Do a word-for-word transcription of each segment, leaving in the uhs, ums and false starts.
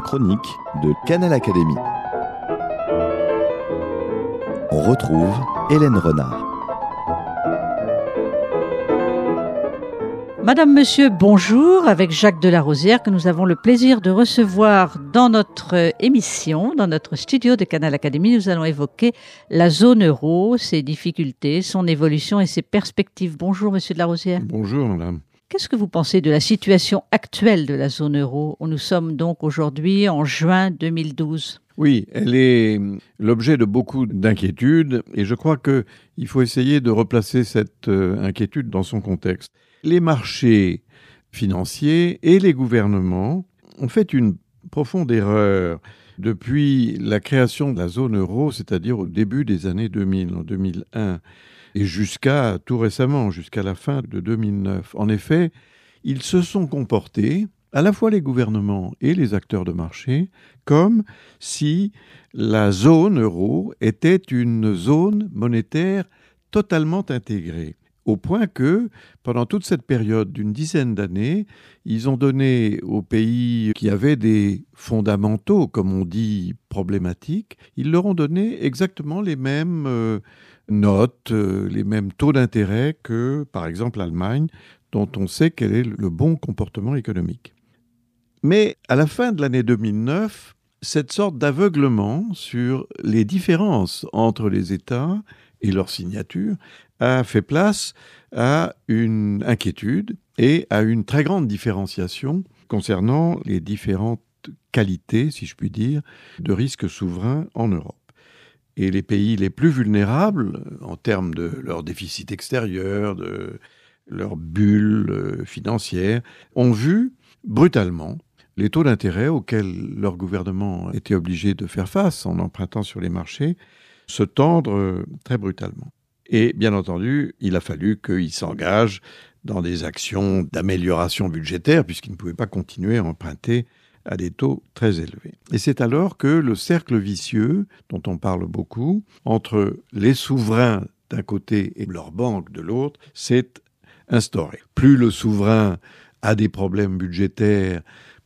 chronique de Canal Académie. On retrouve Hélène Renard. Madame, Monsieur, bonjour, avec Jacques Delarosière que nous avons le plaisir de recevoir dans notre émission, dans notre studio de Canal Académie. Nous allons évoquer la zone euro, ses difficultés, son évolution et ses perspectives. Bonjour Monsieur Delarosière. Bonjour Madame. Qu'est-ce que vous pensez de la situation actuelle de la zone euro? Nous sommes donc aujourd'hui en juin deux mille douze. Oui, elle est l'objet de beaucoup d'inquiétudes et je crois qu'il faut essayer de replacer cette inquiétude dans son contexte. Les marchés financiers et les gouvernements ont fait une profonde erreur depuis la création de la zone euro, c'est-à-dire au début des années deux mille, en deux mille un, et jusqu'à tout récemment, jusqu'à la fin de deux mille neuf. En effet, ils se sont comportés, à la fois les gouvernements et les acteurs de marché, comme si la zone euro était une zone monétaire totalement intégrée. Au point que, pendant toute cette période d'une dizaine d'années, ils ont donné aux pays qui avaient des fondamentaux, comme on dit, problématiques, ils leur ont donné exactement les mêmes euh, notes, euh, les mêmes taux d'intérêt que, par exemple, l'Allemagne, dont on sait quel est le bon comportement économique. Mais à la fin de l'année deux mille neuf, cette sorte d'aveuglement sur les différences entre les États et leurs signatures a fait place à une inquiétude et à une très grande différenciation concernant les différentes qualités, si je puis dire, de risques souverains en Europe. Et les pays les plus vulnérables, en termes de leur déficit extérieur, de leur bulle financière, ont vu brutalement les taux d'intérêt auxquels leur gouvernement était obligé de faire face en empruntant sur les marchés se tendre très brutalement. Et bien entendu, il a fallu qu'ils s'engagent dans des actions d'amélioration budgétaire puisqu'ils ne pouvaient pas continuer à emprunter à des taux très élevés. Et c'est alors que le cercle vicieux, dont on parle beaucoup, entre les souverains d'un côté et leurs banques de l'autre, s'est instauré. Plus le souverain a des problèmes budgétaires,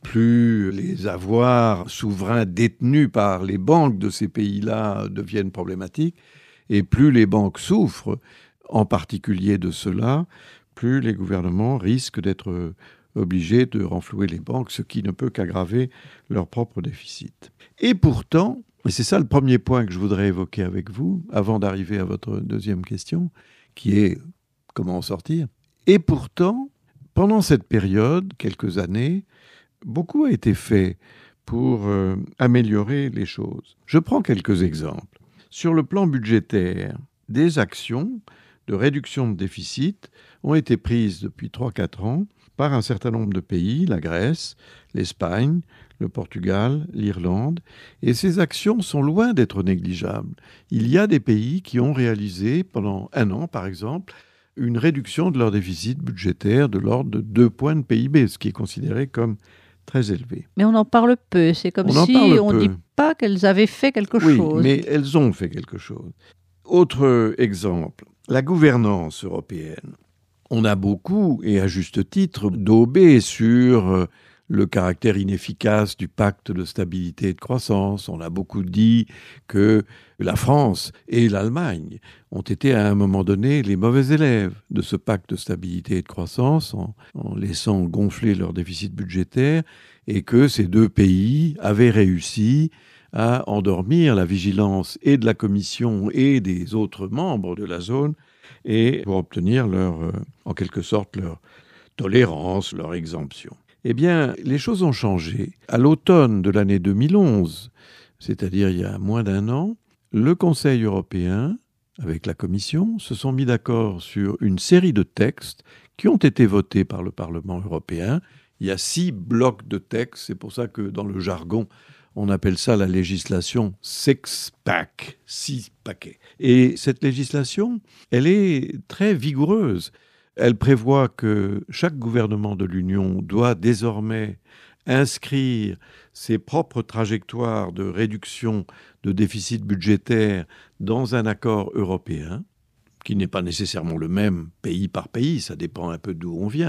plus les avoirs souverains détenus par les banques de ces pays-là deviennent problématiques, et plus les banques souffrent, en particulier de cela, plus les gouvernements risquent d'être obligés de renflouer les banques, ce qui ne peut qu'aggraver leur propre déficit. Et pourtant, et c'est ça le premier point que je voudrais évoquer avec vous, avant d'arriver à votre deuxième question, qui est comment en sortir. Et pourtant, pendant cette période, quelques années, beaucoup a été fait pour euh, améliorer les choses. Je prends quelques exemples. Sur le plan budgétaire, des actions de réduction de déficit ont été prises depuis trois à quatre ans par un certain nombre de pays, la Grèce, l'Espagne, le Portugal, l'Irlande, et ces actions sont loin d'être négligeables. Il y a des pays qui ont réalisé pendant un an, par exemple, une réduction de leur déficit budgétaire de l'ordre de deux points de P I B, ce qui est considéré comme très élevé. Mais on en parle peu, c'est comme on si on ne dit pas qu'elles avaient fait quelque oui, chose. Oui, mais elles ont fait quelque chose. Autre exemple, la gouvernance européenne. On a beaucoup, et à juste titre, daubé sur le caractère inefficace du pacte de stabilité et de croissance. On a beaucoup dit que la France et l'Allemagne ont été à un moment donné les mauvais élèves de ce pacte de stabilité et de croissance en, en laissant gonfler leur déficit budgétaire et que ces deux pays avaient réussi à endormir la vigilance et de la Commission et des autres membres de la zone et pour obtenir leur, euh, en quelque sorte leur tolérance, leur exemption. Eh bien, les choses ont changé. À l'automne de l'année deux mille onze, c'est-à-dire il y a moins d'un an, le Conseil européen, avec la Commission, se sont mis d'accord sur une série de textes qui ont été votés par le Parlement européen. Il y a six blocs de textes, c'est pour ça que dans le jargon, on appelle ça la législation six-pack, six paquets. Et cette législation, elle est très vigoureuse. Elle prévoit que chaque gouvernement de l'Union doit désormais inscrire ses propres trajectoires de réduction de déficit budgétaire dans un accord européen, qui n'est pas nécessairement le même pays par pays, ça dépend un peu d'où on vient,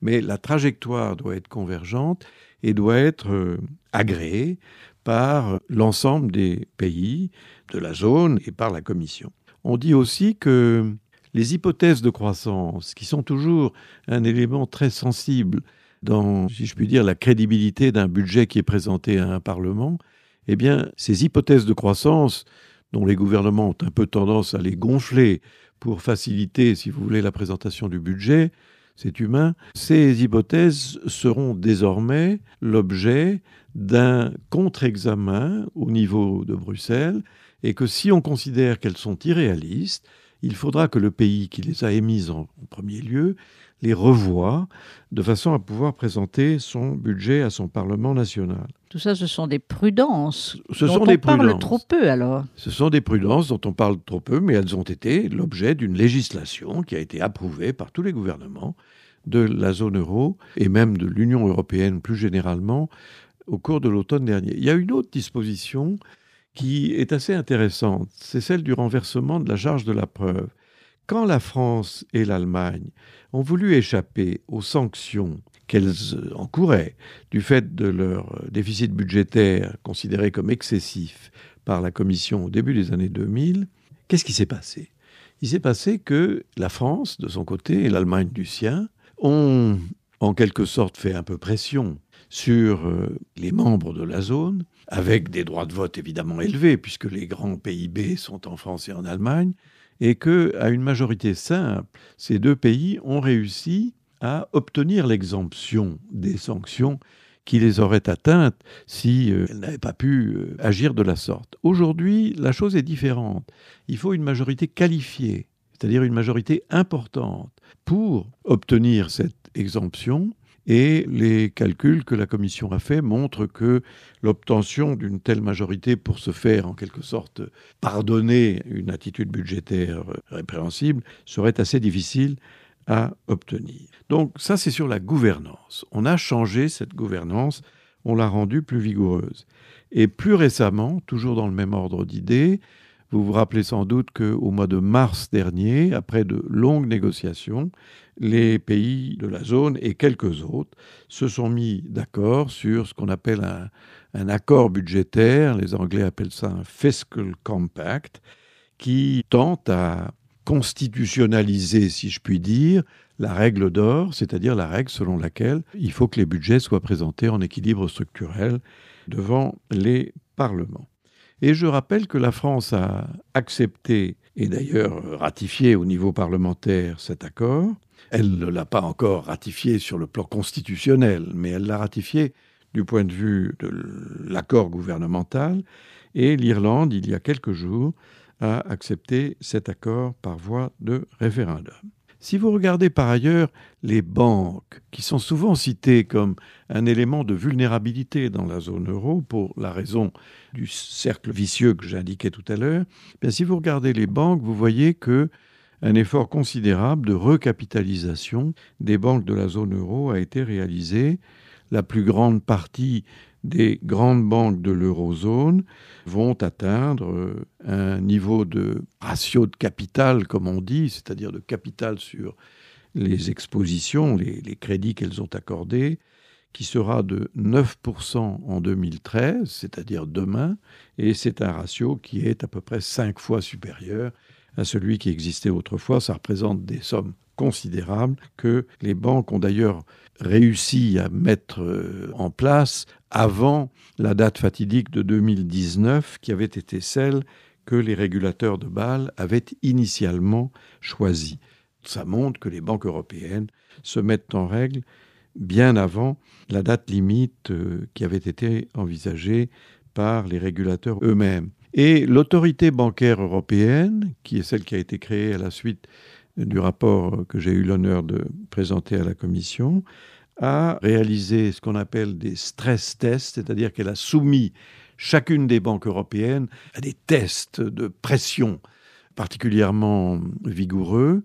Mais la trajectoire doit être convergente et doit être euh, agréée par l'ensemble des pays de la zone et par la Commission. On dit aussi que les hypothèses de croissance, qui sont toujours un élément très sensible dans, si je puis dire, la crédibilité d'un budget qui est présenté à un Parlement, eh bien, ces hypothèses de croissance, dont les gouvernements ont un peu tendance à les gonfler pour faciliter, si vous voulez, la présentation du budget, c'est humain, ces hypothèses seront désormais l'objet d'un contre-examen au niveau de Bruxelles, et que si on considère qu'elles sont irréalistes, il faudra que le pays qui les a émises en, en premier lieu les revoie de façon à pouvoir présenter son budget à son Parlement national. Tout ça, ce sont des prudences Ce dont sont on des parle prudences. trop peu alors. Ce sont des prudences dont on parle trop peu, mais elles ont été l'objet d'une législation qui a été approuvée par tous les gouvernements de la zone euro et même de l'Union européenne plus généralement au cours de l'automne dernier. Il y a une autre disposition qui est assez intéressante, c'est celle du renversement de la charge de la preuve. Quand la France et l'Allemagne ont voulu échapper aux sanctions qu'elles encouraient du fait de leur déficit budgétaire considéré comme excessif par la Commission au début des années deux mille, qu'est-ce qui s'est passé ? Il s'est passé que la France, de son côté, et l'Allemagne du sien, ont en quelque sorte fait un peu pression sur les membres de la zone, avec des droits de vote évidemment élevés, puisque les grands P I B sont en France et en Allemagne, et qu'à une majorité simple, ces deux pays ont réussi à obtenir l'exemption des sanctions qui les auraient atteintes si euh, elles n'avaient pas pu euh, agir de la sorte. Aujourd'hui, la chose est différente. Il faut une majorité qualifiée, c'est-à-dire une majorité importante, pour obtenir cette exemption. Et les calculs que la Commission a faits montrent que l'obtention d'une telle majorité pour se faire, en quelque sorte, pardonner une attitude budgétaire répréhensible serait assez difficile à obtenir. Donc ça, c'est sur la gouvernance. On a changé cette gouvernance, on l'a rendue plus vigoureuse. Et plus récemment, toujours dans le même ordre d'idées, vous vous rappelez sans doute qu'au mois de mars dernier, après de longues négociations, les pays de la zone et quelques autres se sont mis d'accord sur ce qu'on appelle un, un accord budgétaire, les Anglais appellent ça un fiscal compact, qui tente à constitutionnaliser, si je puis dire, la règle d'or, c'est-à-dire la règle selon laquelle il faut que les budgets soient présentés en équilibre structurel devant les parlements. Et je rappelle que la France a accepté et d'ailleurs ratifié au niveau parlementaire cet accord. Elle ne l'a pas encore ratifié sur le plan constitutionnel, mais elle l'a ratifié du point de vue de l'accord gouvernemental. Et l'Irlande, il y a quelques jours, a accepté cet accord par voie de référendum. Si vous regardez par ailleurs les banques, qui sont souvent citées comme un élément de vulnérabilité dans la zone euro, pour la raison du cercle vicieux que j'indiquais tout à l'heure, bien si vous regardez les banques, vous voyez que un effort considérable de recapitalisation des banques de la zone euro a été réalisé. La plus grande partie des grandes banques de l'eurozone vont atteindre un niveau de ratio de capital, comme on dit, c'est-à-dire de capital sur les expositions, les, les crédits qu'elles ont accordés, qui sera de neuf pour cent en deux mille treize, c'est-à-dire demain, et c'est un ratio qui est à peu près cinq fois supérieur à celui qui existait autrefois. Ça représente des sommes considérables que les banques ont d'ailleurs réussi à mettre en place avant la date fatidique de deux mille dix-neuf, qui avait été celle que les régulateurs de Bâle avaient initialement choisie. Ça montre que les banques européennes se mettent en règle bien avant la date limite qui avait été envisagée par les régulateurs eux-mêmes. Et l'autorité bancaire européenne, qui est celle qui a été créée à la suite du rapport que j'ai eu l'honneur de présenter à la Commission, a réalisé ce qu'on appelle des stress tests, c'est-à-dire qu'elle a soumis chacune des banques européennes à des tests de pression particulièrement vigoureux.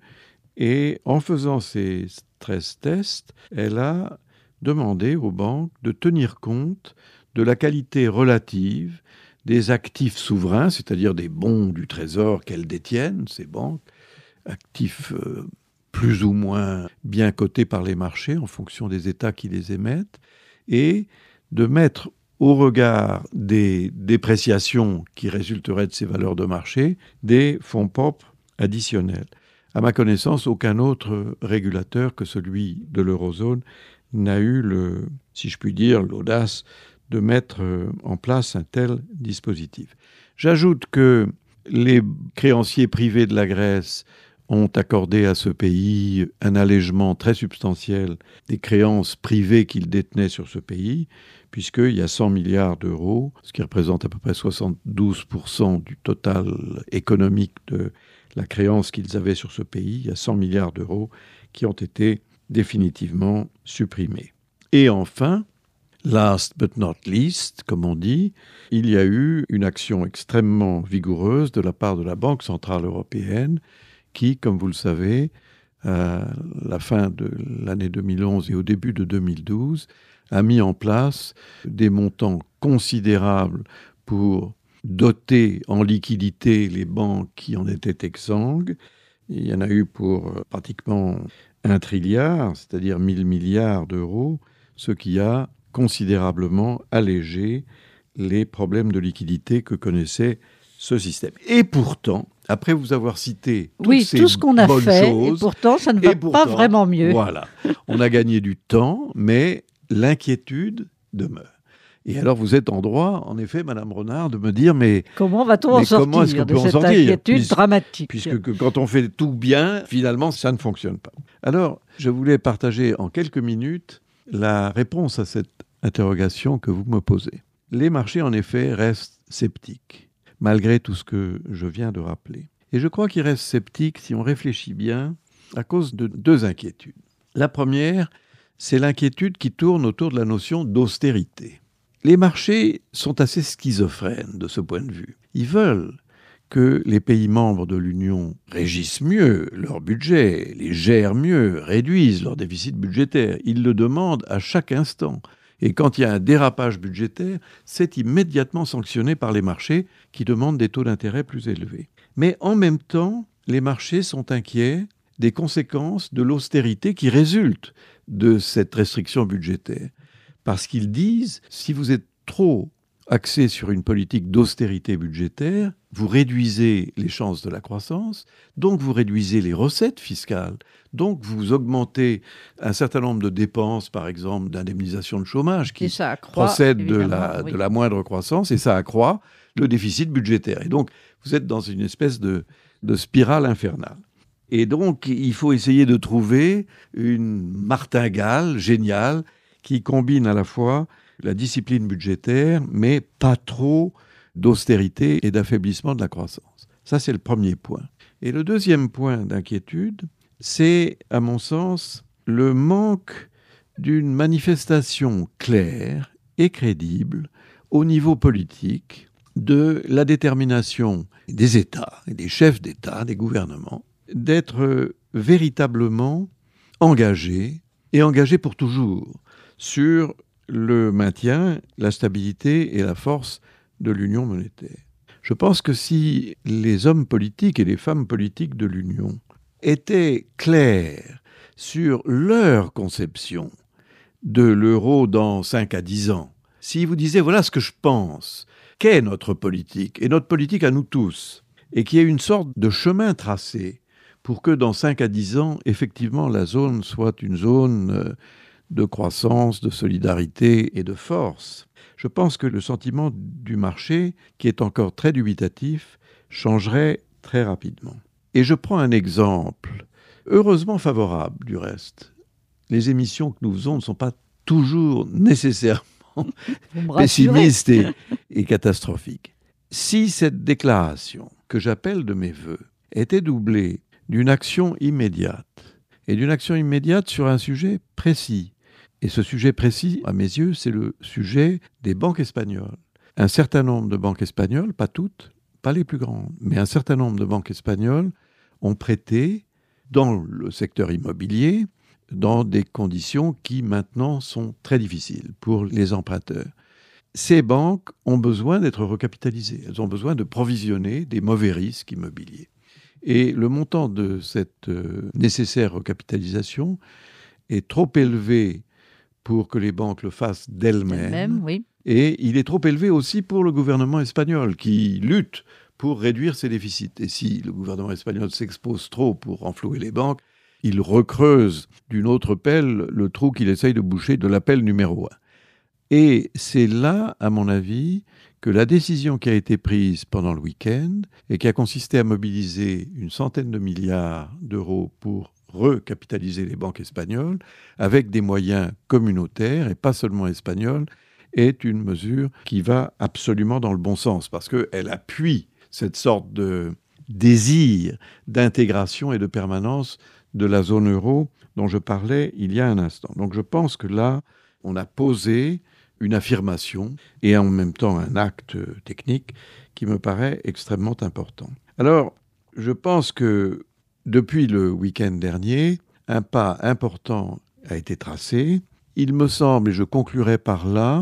Et en faisant ces stress tests, elle a demandé aux banques de tenir compte de la qualité relative des actifs souverains, c'est-à-dire des bons du Trésor qu'elles détiennent, ces banques, actifs euh, plus ou moins bien cotées par les marchés en fonction des États qui les émettent, et de mettre au regard des dépréciations qui résulteraient de ces valeurs de marché, des fonds propres additionnels. À ma connaissance, aucun autre régulateur que celui de l'eurozone n'a eu, le, si je puis dire, l'audace de mettre en place un tel dispositif. J'ajoute que les créanciers privés de la Grèce ont accordé à ce pays un allègement très substantiel des créances privées qu'ils détenaient sur ce pays, puisqu'il y a cent milliards d'euros, ce qui représente à peu près soixante-douze pour cent du total économique de la créance qu'ils avaient sur ce pays. Il y a cent milliards d'euros qui ont été définitivement supprimés. Et enfin, last but not least, comme on dit, il y a eu une action extrêmement vigoureuse de la part de la Banque centrale européenne qui, comme vous le savez, à la fin de l'année deux mille onze et au début de deux mille douze, a mis en place des montants considérables pour doter en liquidité les banques qui en étaient exsangues. Il y en a eu pour pratiquement un trilliard, c'est-à-dire mille milliards d'euros, ce qui a considérablement allégé les problèmes de liquidité que connaissait ce système. Et pourtant, après vous avoir cité toutes oui, ces tout ce qu'on a bonnes fait, choses, et pourtant, ça ne va pourtant, pas vraiment mieux. Voilà, on a gagné du temps, mais l'inquiétude demeure. Et alors, vous êtes en droit, en effet, Madame Renard, de me dire, mais comment va-t-on mais en sortir comment est-ce qu'on de peut en cette sortir, inquiétude puisque, dramatique puisque que, quand on fait tout bien, finalement, ça ne fonctionne pas. Alors, je voulais partager en quelques minutes la réponse à cette interrogation que vous me posez. Les marchés, en effet, restent sceptiques, malgré tout ce que je viens de rappeler. Et je crois qu'ils restent sceptiques, si on réfléchit bien, à cause de deux inquiétudes. La première, c'est l'inquiétude qui tourne autour de la notion d'austérité. Les marchés sont assez schizophrènes de ce point de vue. Ils veulent que les pays membres de l'Union régissent mieux leur budget, les gèrent mieux, réduisent leur déficit budgétaire. Ils le demandent à chaque instant. Et quand il y a un dérapage budgétaire, c'est immédiatement sanctionné par les marchés qui demandent des taux d'intérêt plus élevés. Mais en même temps, les marchés sont inquiets des conséquences de l'austérité qui résulte de cette restriction budgétaire. Parce qu'ils disent, si vous êtes trop axé sur une politique d'austérité budgétaire, vous réduisez les chances de la croissance, donc vous réduisez les recettes fiscales, donc vous augmentez un certain nombre de dépenses, par exemple d'indemnisation de chômage, qui accroît, procèdent de la, oui. de la moindre croissance, et ça accroît le déficit budgétaire. Et donc, vous êtes dans une espèce de, de spirale infernale. Et donc, il faut essayer de trouver une martingale géniale qui combine à la fois la discipline budgétaire, mais pas trop d'austérité et d'affaiblissement de la croissance. Ça, c'est le premier point. Et le deuxième point d'inquiétude, c'est, à mon sens, le manque d'une manifestation claire et crédible au niveau politique de la détermination des États, et des chefs d'État, des gouvernements, d'être véritablement engagés, et engagés pour toujours, sur le maintien, la stabilité et la force de l'union monétaire. Je pense que si les hommes politiques et les femmes politiques de l'Union étaient clairs sur leur conception de l'euro dans cinq à dix ans, s'ils vous disaient voilà ce que je pense, qu'est notre politique, et notre politique à nous tous, et qu'il y ait une sorte de chemin tracé pour que dans cinq à dix ans, effectivement, la zone soit une zone de croissance, de solidarité et de force. Je pense que le sentiment du marché, qui est encore très dubitatif, changerait très rapidement. Et je prends un exemple, heureusement favorable du reste. Les émissions que nous faisons ne sont pas toujours nécessairement pessimistes et, et catastrophiques. Si cette déclaration, que j'appelle de mes vœux, était doublée d'une action immédiate, et d'une action immédiate sur un sujet précis, et ce sujet précis, à mes yeux, c'est le sujet des banques espagnoles. Un certain nombre de banques espagnoles, pas toutes, pas les plus grandes, mais un certain nombre de banques espagnoles ont prêté dans le secteur immobilier dans des conditions qui maintenant sont très difficiles pour les emprunteurs. Ces banques ont besoin d'être recapitalisées, elles ont besoin de provisionner des mauvais risques immobiliers. Et le montant de cette euh, nécessaire recapitalisation est trop élevé pour que les banques le fassent d'elles-mêmes. D'elles-mêmes, oui. Et il est trop élevé aussi pour le gouvernement espagnol qui lutte pour réduire ses déficits. Et si le gouvernement espagnol s'expose trop pour renflouer les banques, il recreuse d'une autre pelle le trou qu'il essaye de boucher de la pelle numéro un. Et c'est là, à mon avis, que la décision qui a été prise pendant le week-end et qui a consisté à mobiliser une centaine de milliards d'euros pour recapitaliser les banques espagnoles avec des moyens communautaires et pas seulement espagnols, est une mesure qui va absolument dans le bon sens parce qu'elle appuie cette sorte de désir d'intégration et de permanence de la zone euro dont je parlais il y a un instant. Donc je pense que là, on a posé une affirmation et en même temps un acte technique qui me paraît extrêmement important. Alors, je pense que depuis le week-end dernier, un pas important a été tracé. Il me semble, et je conclurai par là,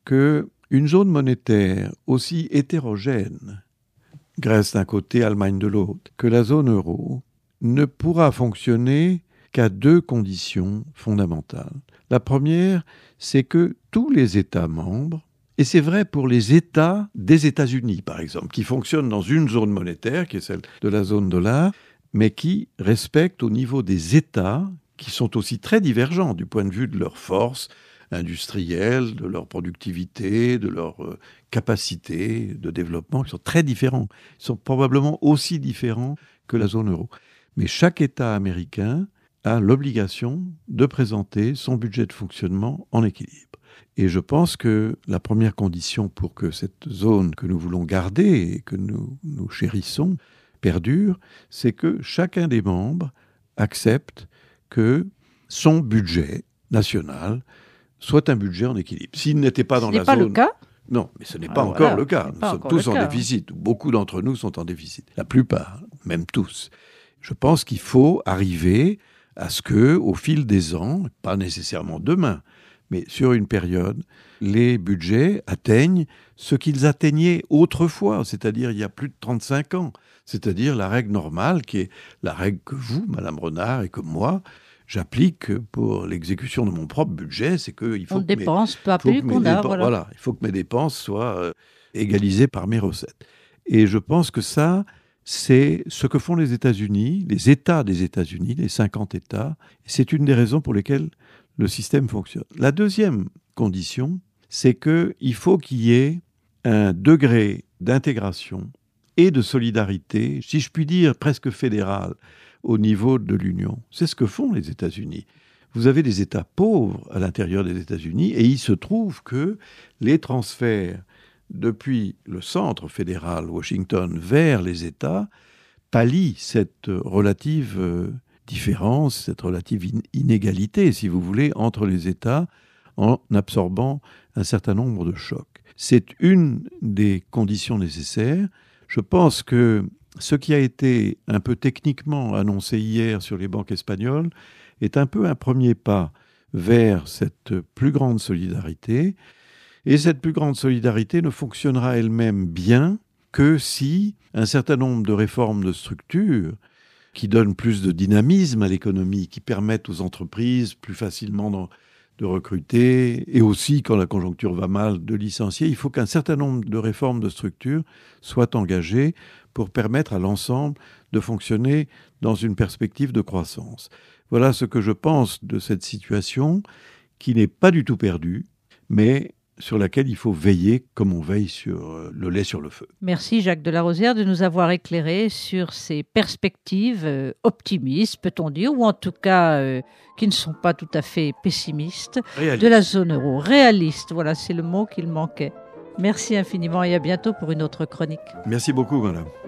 qu'une zone monétaire aussi hétérogène, Grèce d'un côté, Allemagne de l'autre, que la zone euro, ne pourra fonctionner qu'à deux conditions fondamentales. La première, c'est que tous les États membres, et c'est vrai pour les États des États-Unis, par exemple, qui fonctionnent dans une zone monétaire, qui est celle de la zone dollar, mais qui respectent au niveau des États, qui sont aussi très divergents du point de vue de leur force industrielle, de leur productivité, de leur euh, capacité de développement, qui sont très différents. Ils sont probablement aussi différents que la zone euro. Mais chaque État américain a l'obligation de présenter son budget de fonctionnement en équilibre. Et je pense que la première condition pour que cette zone que nous voulons garder et que nous, nous chérissons perdure, c'est que chacun des membres accepte que son budget national soit un budget en équilibre. S'il n'était pas dans la zone... Ce n'est pas le cas ? Non, mais ce n'est Ah, pas voilà, encore le cas. Nous pas sommes encore tous le en cas, déficit. Beaucoup d'entre nous sont en déficit. La plupart, même tous. Je pense qu'il faut arriver à ce que, au fil des ans, pas nécessairement demain, mais sur une période, les budgets atteignent ce qu'ils atteignaient autrefois, c'est-à-dire il y a plus de trente-cinq ans. C'est-à-dire la règle normale, qui est la règle que vous, Madame Renard, et que moi, j'applique pour l'exécution de mon propre budget, c'est qu'il faut on que dépense mes, peu à faut peu que mes qu'on a, dépenses, voilà. voilà, il faut que mes dépenses soient euh, égalisées par mes recettes. Et je pense que ça, c'est ce que font les États-Unis, les États des États-Unis, les cinquante États. Et c'est une des raisons pour lesquelles le système fonctionne. La deuxième condition, c'est qu'il faut qu'il y ait un degré d'intégration et de solidarité, si je puis dire presque fédéral, au niveau de l'Union. C'est ce que font les États-Unis. Vous avez des États pauvres à l'intérieur des États-Unis et il se trouve que les transferts depuis le centre fédéral, Washington, vers les États, pallient cette relative euh, différence, cette relative in- inégalité, si vous voulez, entre les États en absorbant un certain nombre de chocs. C'est une des conditions nécessaires. Je pense que ce qui a été un peu techniquement annoncé hier sur les banques espagnoles est un peu un premier pas vers cette plus grande solidarité. Et cette plus grande solidarité ne fonctionnera elle-même bien que si un certain nombre de réformes de structure qui donnent plus de dynamisme à l'économie, qui permettent aux entreprises plus facilement de recruter et aussi, quand la conjoncture va mal, de licencier, il faut qu'un certain nombre de réformes de structure soient engagées pour permettre à l'ensemble de fonctionner dans une perspective de croissance. Voilà ce que je pense de cette situation qui n'est pas du tout perdue, mais sur laquelle il faut veiller comme on veille sur le lait sur le feu. Merci Jacques de la Rosière de nous avoir éclairé sur ces perspectives euh, optimistes, peut-on dire, ou en tout cas euh, qui ne sont pas tout à fait pessimistes, Réaliste. de la zone euro. Réaliste, voilà, c'est le mot qu'il manquait. Merci infiniment et à bientôt pour une autre chronique. Merci beaucoup, madame.